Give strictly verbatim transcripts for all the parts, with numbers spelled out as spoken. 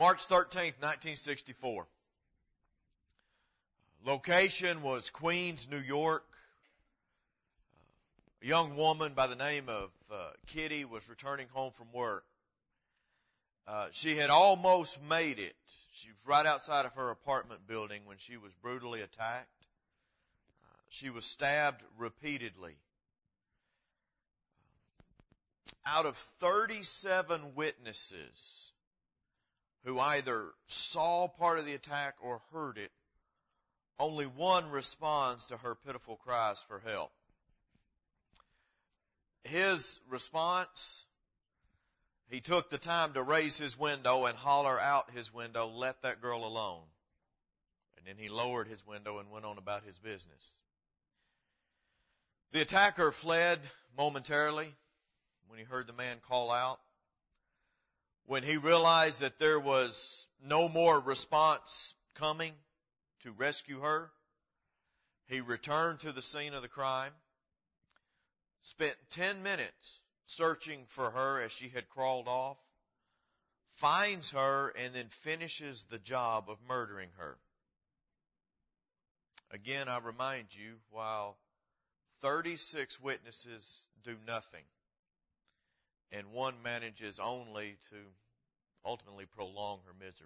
March thirteenth, nineteen sixty-four. Location was Queens, New York. A young woman by the name of uh, Kitty was returning home from work. Uh, she had almost made it. She was right outside of her apartment building when she was brutally attacked. Uh, she was stabbed repeatedly. Out of thirty-seven witnesses who either saw part of the attack or heard it, only one responds to her pitiful cries for help. His response, he took the time to raise his window and holler out his window, "Let that girl alone." And then he lowered his window and went on about his business. The attacker fled momentarily when he heard the man call out. When he realized that there was no more response coming to rescue her, he returned to the scene of the crime, spent ten minutes searching for her as she had crawled off, finds her, and then finishes the job of murdering her. Again, I remind you, while thirty-six witnesses do nothing, and one manages only to ultimately prolong her misery.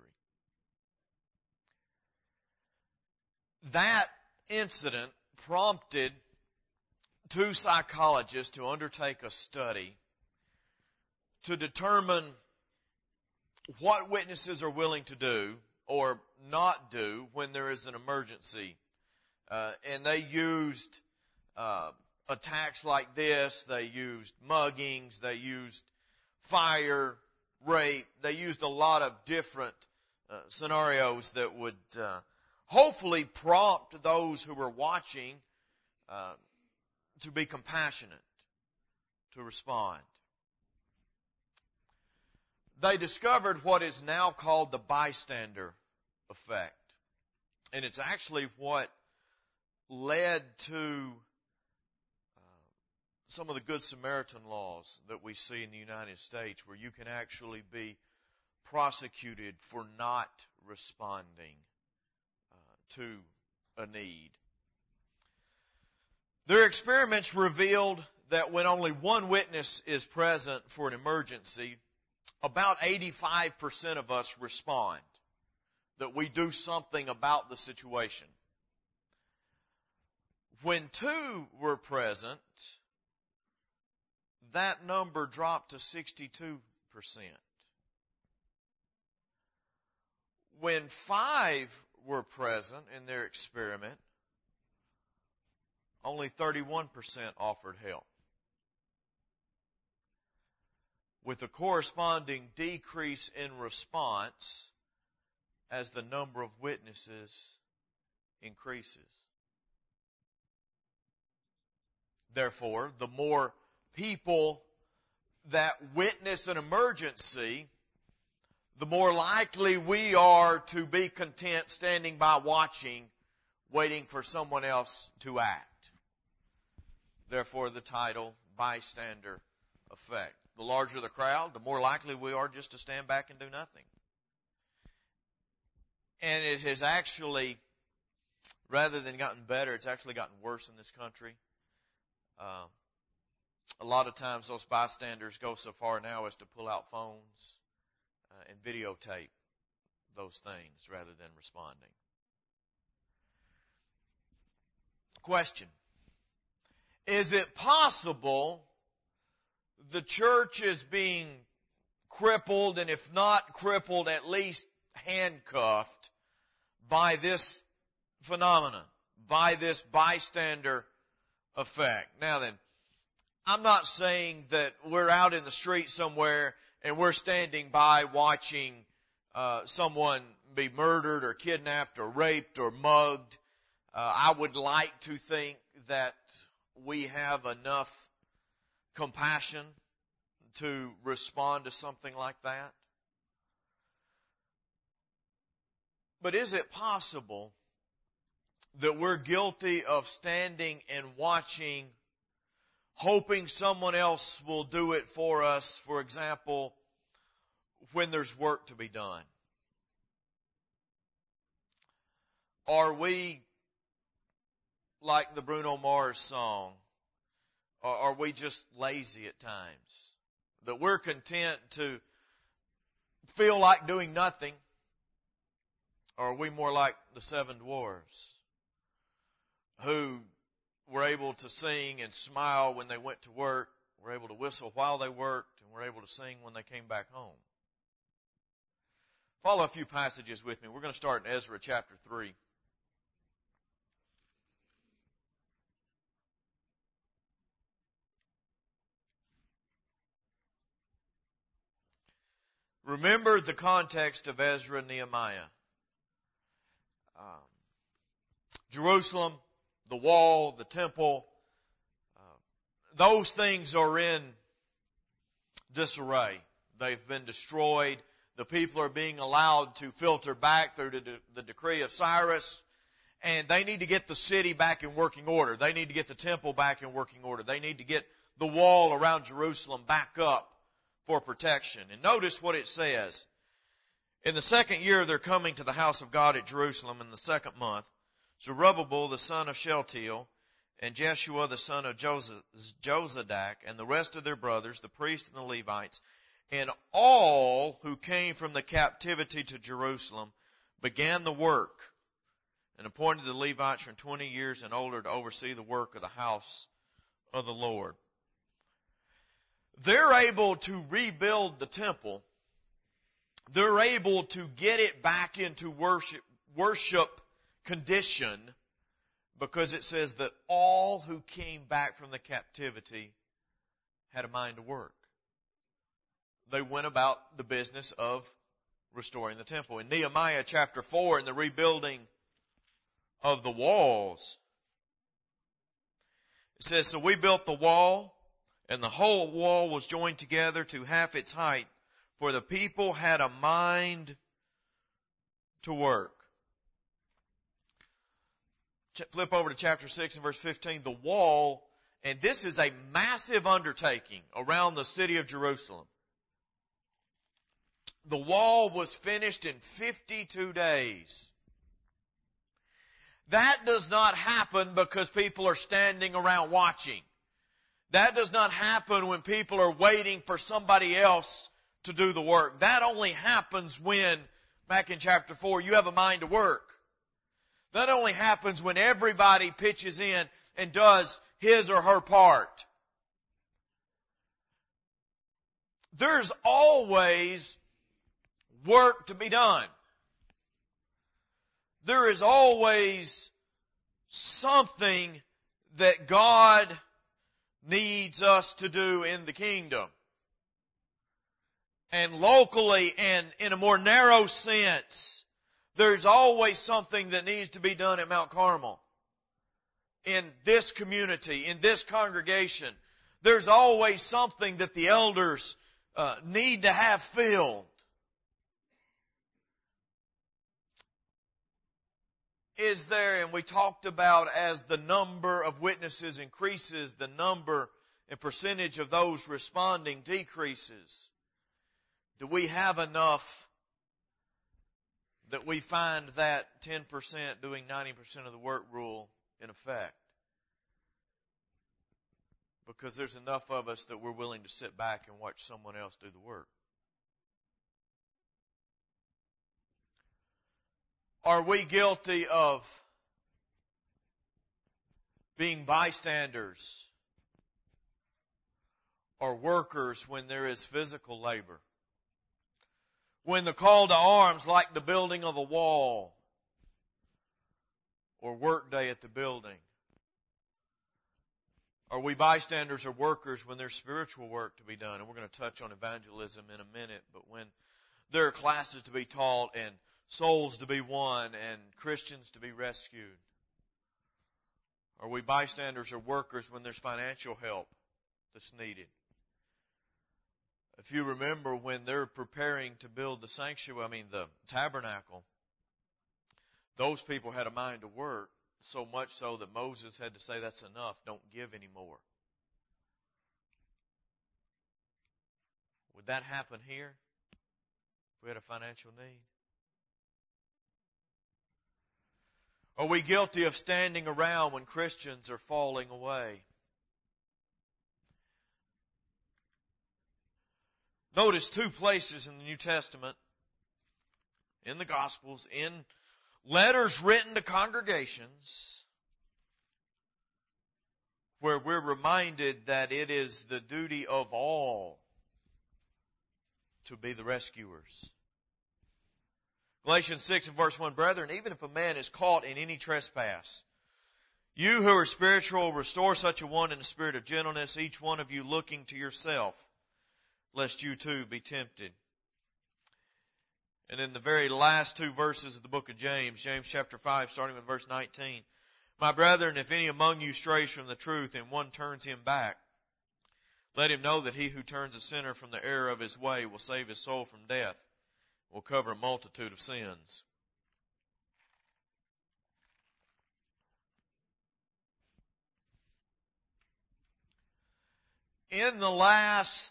That incident prompted two psychologists to undertake a study to determine what witnesses are willing to do or not do when there is an emergency. Uh, and they used uh, attacks like this. They used muggings. They used fire, rape. They used a lot of different uh, scenarios that would uh, hopefully prompt those who were watching uh, to be compassionate, to respond. They discovered what is now called the bystander effect. And it's actually what led to uh, some of the Good Samaritan laws that we see in the United States, where you can actually be prosecuted for not responding uh, to a need. Their experiments revealed that when only one witness is present for an emergency, about eighty-five percent of us respond, that we do something about the situation. When two were present, that number dropped to sixty-two percent. When five were present in their experiment, only thirty-one percent offered help, with a corresponding decrease in response as the number of witnesses increases. Therefore, the more people that witness an emergency, the more likely we are to be content standing by watching, waiting for someone else to act. Therefore, the title, bystander effect. The larger the crowd, the more likely we are just to stand back and do nothing. And it has actually, rather than gotten better, it's actually gotten worse in this country. Uh, a lot of times those bystanders go so far now as to pull out phones uh, and videotape those things rather than responding. Question. Is it possible the church is being crippled, and if not crippled, at least handcuffed by this phenomenon, by this bystander effect? Now then, I'm not saying that we're out in the street somewhere and we're standing by watching uh, someone be murdered or kidnapped or raped or mugged. Uh, I would like to think that we have enough compassion to respond to something like that. But is it possible that we're guilty of standing and watching, hoping someone else will do it for us? For example, when there's work to be done. Are we like the Bruno Mars song? Or are we just lazy at times? That we're content to feel like doing nothing? Or are we more like the seven dwarves who were able to sing and smile when they went to work, were able to whistle while they worked, and were able to sing when they came back home? Follow a few passages with me. We're going to start in Ezra chapter three. Remember the context of Ezra and Nehemiah. Um, Jerusalem, the wall, the temple, uh, those things are in disarray. They've been destroyed. The people are being allowed to filter back through the, the decree of Cyrus, and they need to get the city back in working order. They need to get the temple back in working order. They need to get the wall around Jerusalem back up for protection. And notice what it says. In the second year of their coming to the house of God at Jerusalem, in the second month, Zerubbabel the son of Shealtiel and Jeshua the son of Jozadak and the rest of their brothers, the priests and the Levites, and all who came from the captivity to Jerusalem, began the work and appointed the Levites from twenty years and older to oversee the work of the house of the Lord. They're able to rebuild the temple. They're able to get it back into worship, worship condition, because it says that all who came back from the captivity had a mind to work. They went about the business of restoring the temple. In Nehemiah chapter four, in the rebuilding of the walls, it says, so we built the wall, and the whole wall was joined together to half its height, for the people had a mind to work. Flip over to chapter six and verse fifteen. The wall, and this is a massive undertaking around the city of Jerusalem. The wall was finished in fifty-two days. That does not happen because people are standing around watching. That does not happen when people are waiting for somebody else to do the work. That only happens when, back in chapter four, you have a mind to work. That only happens when everybody pitches in and does his or her part. There's always work to be done. There is always something that God needs us to do in the kingdom. And locally and in a more narrow sense, there's always something that needs to be done at Mount Carmel. In this community, in this congregation, there's always something that the elders uh, need to have filled. Is there, and we talked about as the number of witnesses increases, the number and percentage of those responding decreases. Do we have enough that we find that ten percent doing ninety percent of the work rule in effect? Because there's enough of us that we're willing to sit back and watch someone else do the work. Are we guilty of being bystanders or workers when there is physical labor? When the call to arms, like the building of a wall or work day at the building? Are we bystanders or workers when there's spiritual work to be done? And we're going to touch on evangelism in a minute, but when there are classes to be taught and souls to be won and Christians to be rescued? Are we bystanders or workers when there's financial help that's needed? If you remember when they're preparing to build the sanctuary, I mean the tabernacle, those people had a mind to work, so much so that Moses had to say, that's enough, don't give anymore. Would that happen here if we had a financial need? Are we guilty of standing around when Christians are falling away? Notice two places in the New Testament, in the Gospels, in letters written to congregations, where we're reminded that it is the duty of all to be the rescuers. Galatians six and verse one, brethren, even if a man is caught in any trespass, you who are spiritual, restore such a one in a spirit of gentleness, each one of you looking to yourself, lest you too be tempted. And in the very last two verses of the book of James, James chapter five, starting with verse nineteen, my brethren, if any among you strays from the truth and one turns him back, let him know that he who turns a sinner from the error of his way will save his soul from death, will cover a multitude of sins. In the last,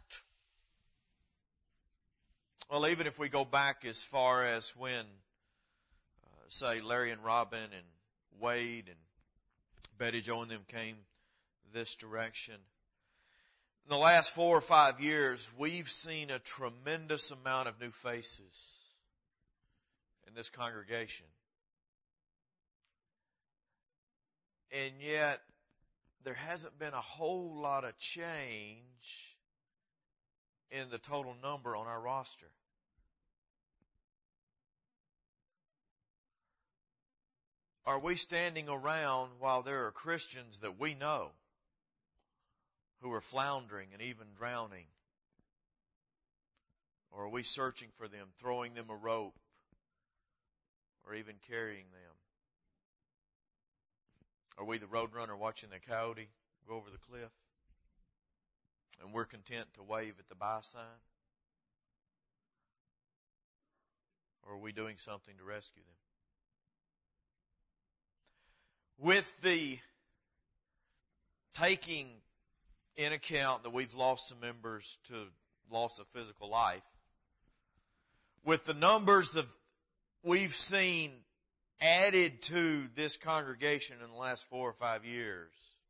well, even if we go back as far as when, uh, say, Larry and Robin and Wade and Betty Jo and them came this direction, in the last four or five years, we've seen a tremendous amount of new faces in this congregation. And yet, there hasn't been a whole lot of change in the total number on our roster. Are we standing around while there are Christians that we know who are floundering and even drowning? Or are we searching for them, throwing them a rope, or even carrying them? Are we the road runner watching the coyote go over the cliff, and we're content to wave at the buy sign? Or are we doing something to rescue them? With the taking in account that we've lost some members to loss of physical life, with the numbers that we've seen added to this congregation in the last four or five years,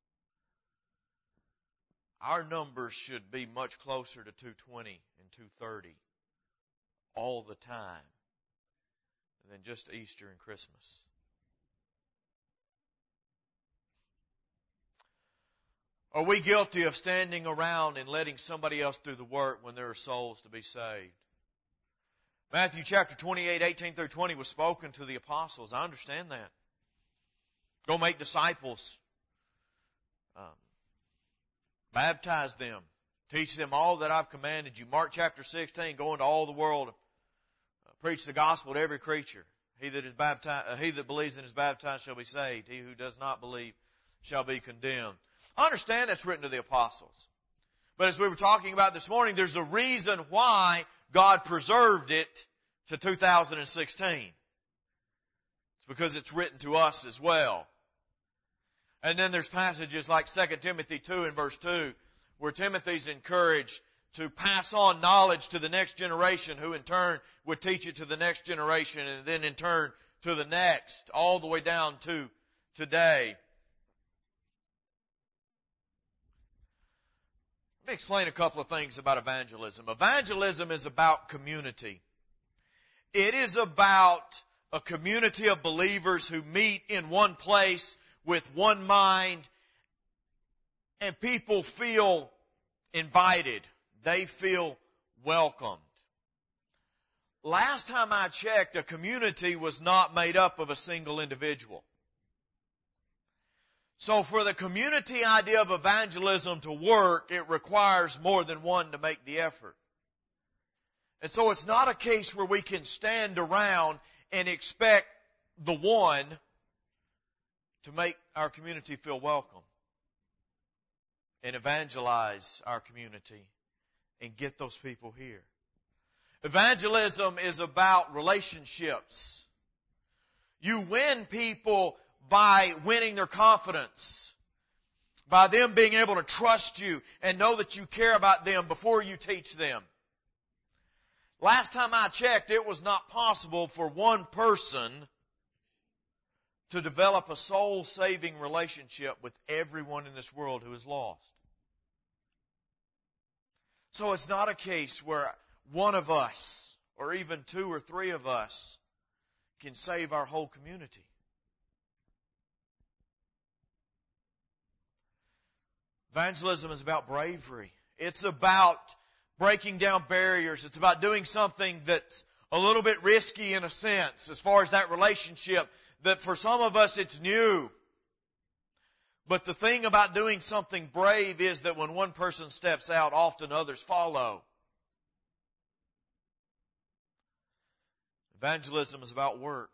our numbers should be much closer to two twenty and two thirty all the time than just Easter and Christmas. Are we guilty of standing around and letting somebody else do the work when there are souls to be saved? Matthew chapter twenty-eight, eighteen through twenty was spoken to the apostles. I understand that. Go make disciples. Um, baptize them. Teach them all that I've commanded you. Mark chapter sixteen, go into all the world. Uh, preach the gospel to every creature. He that is baptized, uh, he that believes and is baptized shall be saved. He who does not believe shall be condemned. I understand that's written to the apostles. But as we were talking about this morning, there's a reason why God preserved it to two thousand sixteen. It's because it's written to us as well. And then there's passages like Second Timothy two and verse two, where Timothy's encouraged to pass on knowledge to the next generation, who in turn would teach it to the next generation, and then in turn to the next, all the way down to today. Let me explain a couple of things about evangelism. Evangelism is about community. It is about a community of believers who meet in one place with one mind, and people feel invited. They feel welcomed. Last time I checked, a community was not made up of a single individual. So for the community idea of evangelism to work, it requires more than one to make the effort. And so it's not a case where we can stand around and expect the one to make our community feel welcome and evangelize our community and get those people here. Evangelism is about relationships. You win people by winning their confidence, by them being able to trust you and know that you care about them before you teach them. Last time I checked, it was not possible for one person to develop a soul-saving relationship with everyone in this world who is lost. So it's not a case where one of us, or even two or three of us, can save our whole community. Evangelism is about bravery. It's about breaking down barriers. It's about doing something that's a little bit risky in a sense as far as that relationship, that for some of us it's new. But the thing about doing something brave is that when one person steps out, often others follow. Evangelism is about work.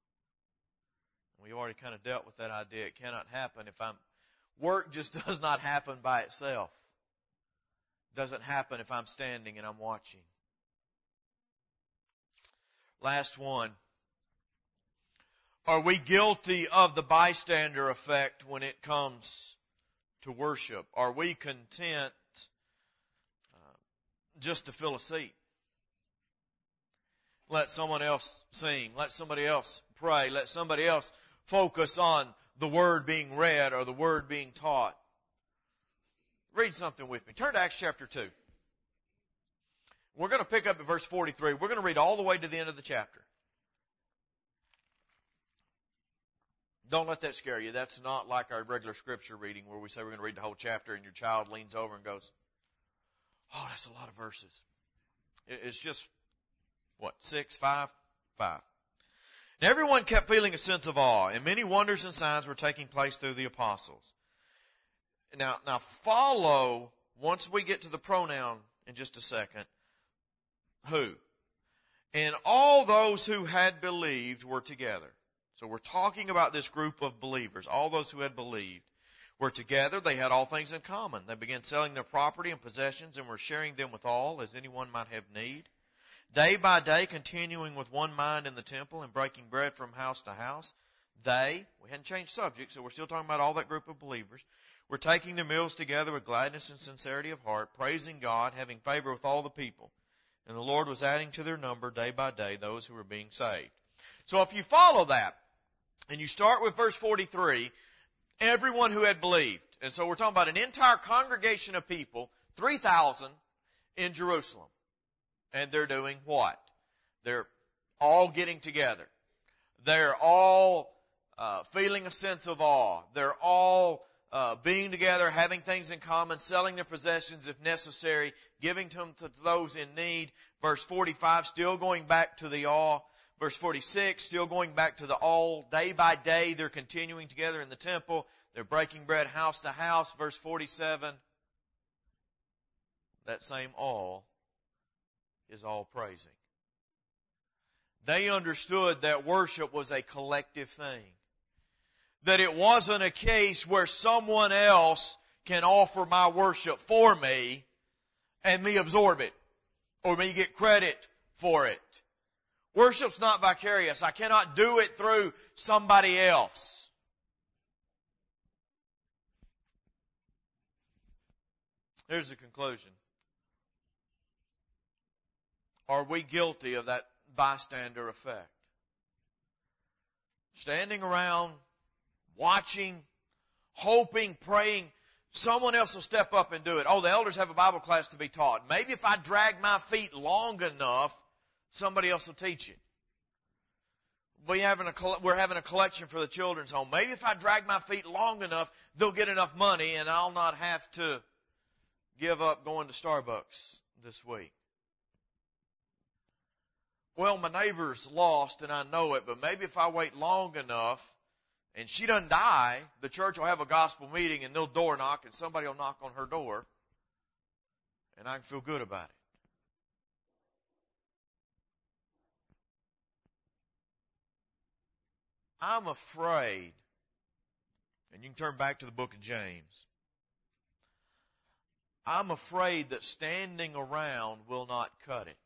We already kind of dealt with that idea. It cannot happen if I'm... Work just does not happen by itself. It doesn't happen if I'm standing and I'm watching. Last one. Are we guilty of the bystander effect when it comes to worship? Are we content uh, just to fill a seat? Let someone else sing. Let somebody else pray. Let somebody else focus on the Word being read or the Word being taught. Read something with me. Turn to Acts chapter two. We're going to pick up at verse forty-three. We're going to read all the way to the end of the chapter. Don't let that scare you. That's not like our regular scripture reading where we say we're going to read the whole chapter and your child leans over and goes, oh, that's a lot of verses. It's just, what, six, five? Five. And everyone kept feeling a sense of awe, and many wonders and signs were taking place through the apostles. Now, now follow, once we get to the pronoun in just a second, who? And all those who had believed were together. So we're talking about this group of believers. All those who had believed were together. They had all things in common. They began selling their property and possessions and were sharing them with all as anyone might have need. Day by day, continuing with one mind in the temple and breaking bread from house to house, they, we hadn't changed subject, so we're still talking about all that group of believers, were taking their meals together with gladness and sincerity of heart, praising God, having favor with all the people. And the Lord was adding to their number day by day those who were being saved. So if you follow that, and you start with verse forty-three, everyone who had believed. And so we're talking about an entire congregation of people, three thousand in Jerusalem. And they're doing what? They're all getting together. They're all uh, feeling a sense of awe. They're all uh, being together, having things in common, selling their possessions if necessary, giving them to those in need. Verse forty-five, still going back to the awe. Verse forty-six, still going back to the all. Day by day, they're continuing together in the temple. They're breaking bread house to house. Verse forty-seven, that same all is all praising. They understood that worship was a collective thing. That it wasn't a case where someone else can offer my worship for me and me absorb it or me get credit for it. Worship's not vicarious. I cannot do it through somebody else. Here's the conclusion. Are we guilty of that bystander effect? Standing around, watching, hoping, praying, someone else will step up and do it. Oh, the elders have a Bible class to be taught. Maybe if I drag my feet long enough, somebody else will teach it. We having a, we're having a collection for the children's home. Maybe if I drag my feet long enough, they'll get enough money and I'll not have to give up going to Starbucks this week. Well, my neighbor's lost and I know it, but maybe if I wait long enough and she doesn't die, the church will have a gospel meeting and they'll door knock and somebody will knock on her door and I can feel good about it. I'm afraid, and you can turn back to the book of James, I'm afraid that standing around will not cut it.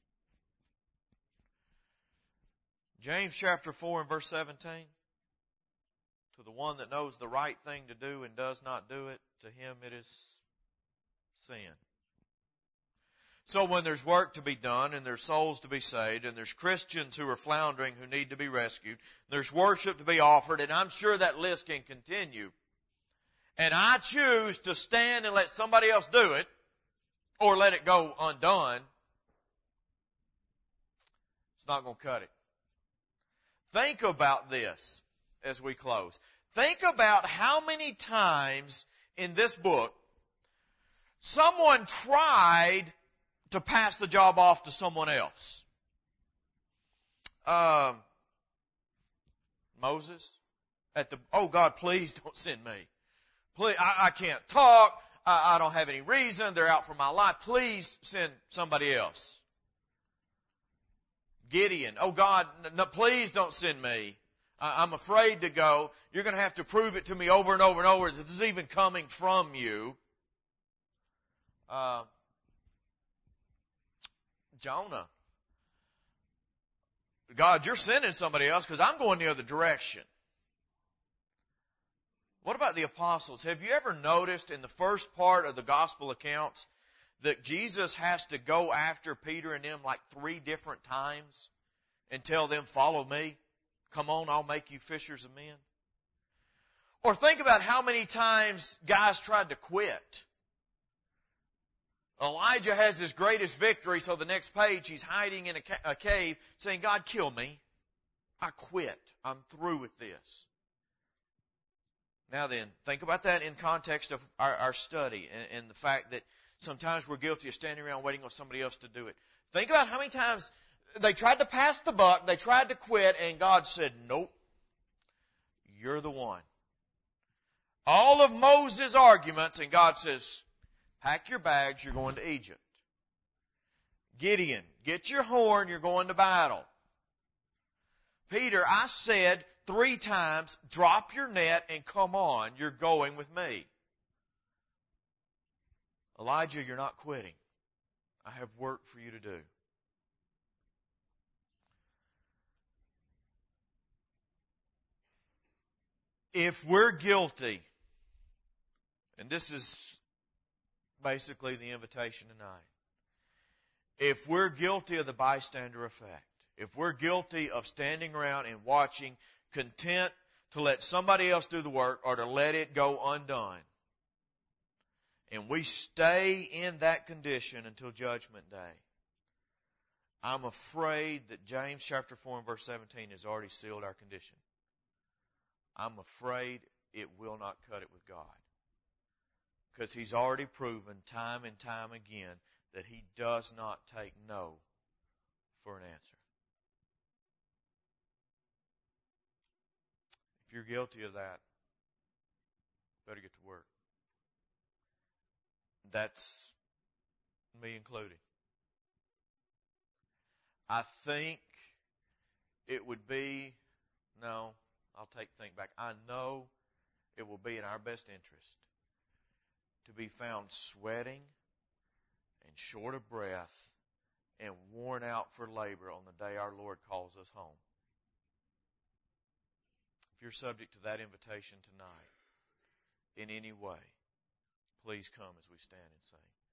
James chapter four and verse seventeen, to the one that knows the right thing to do and does not do it, to him it is sin. So when there's work to be done and there's souls to be saved and there's Christians who are floundering who need to be rescued, there's worship to be offered, and I'm sure that list can continue, and I choose to stand and let somebody else do it or let it go undone, it's not going to cut it. Think about this as we close. Think about how many times in this book someone tried to pass the job off to someone else. Um, Moses at the, oh God, please don't send me. Please, I, I can't talk. I, I don't have any reason. They're out for my life. Please send somebody else. Gideon, oh God, no, please don't send me. I, I'm afraid to go. You're going to have to prove it to me over and over and over that this is even coming from you. Uh, Jonah. God, you're sending somebody else because I'm going the other direction. What about the apostles? Have you ever noticed in the first part of the gospel accounts that Jesus has to go after Peter and them like three different times and tell them, follow me. Come on, I'll make you fishers of men. Or think about how many times guys tried to quit. Elijah has his greatest victory, so the next page he's hiding in a, ca- a cave saying, God, kill me. I quit. I'm through with this. Now then, think about that in context of our, our study and, and the fact that sometimes we're guilty of standing around waiting on somebody else to do it. Think about how many times they tried to pass the buck, they tried to quit, and God said, nope, you're the one. All of Moses' arguments, and God says, pack your bags, you're going to Egypt. Gideon, get your horn, you're going to battle. Peter, I said three times, drop your net and come on, you're going with me. Elijah, you're not quitting. I have work for you to do. If we're guilty, and this is basically the invitation tonight. If we're guilty of the bystander effect, if we're guilty of standing around and watching, content to let somebody else do the work or to let it go undone, and we stay in that condition until Judgment Day, I'm afraid that James chapter four and verse seventeen has already sealed our condition. I'm afraid it will not cut it with God. Because He's already proven time and time again that He does not take no for an answer. If you're guilty of that, better get to work. That's me included. I think it would be, no, I'll take think back. I know it will be in our best interest to be found sweating and short of breath and worn out for labor on the day our Lord calls us home. If you're subject to that invitation tonight in any way, please come as we stand and sing.